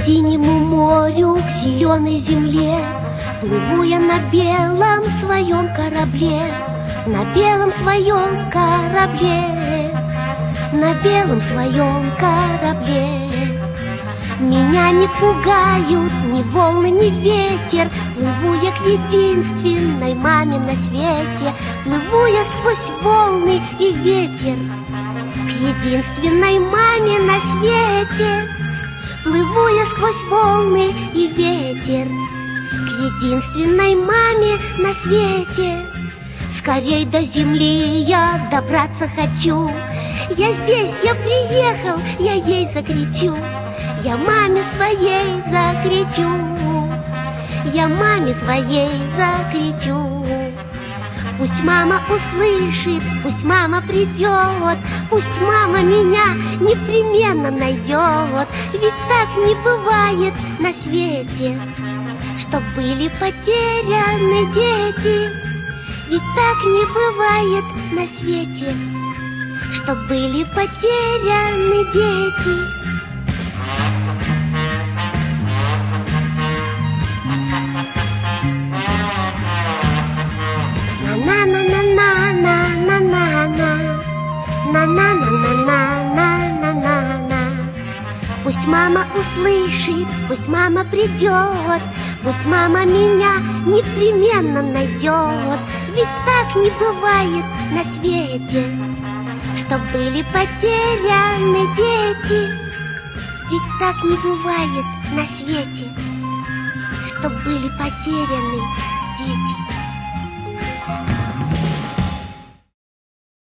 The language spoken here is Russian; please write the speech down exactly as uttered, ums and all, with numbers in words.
синему морю, к зеленой земле плыву я на белом своем корабле, на белом своем корабле, на белом своем корабле. Меня не пугают ни волны, ни ветер, плыву я к единственной маме на свете, плыву я сквозь волны и ветер к единственной маме на свете. Плыву я сквозь волны и ветер к единственной маме на свете. Скорей до земли я добраться хочу. Я здесь, я приехал, я ей закричу. Я маме своей закричу. Я маме своей закричу. Пусть мама услышит, пусть мама придет, пусть мама меня непременно найдет. Ведь так не бывает на свете, чтоб были потеряны дети. Ведь так не бывает на свете, чтоб были потеряны дети. На-на-на-на-на-на-на-на-на-на-на-на. Пусть мама услышит, пусть мама придет, пусть мама меня непременно найдет. Ведь так не бывает на свете, чтоб были потеряны дети. Ведь так не бывает на свете, чтоб были потеряны дети.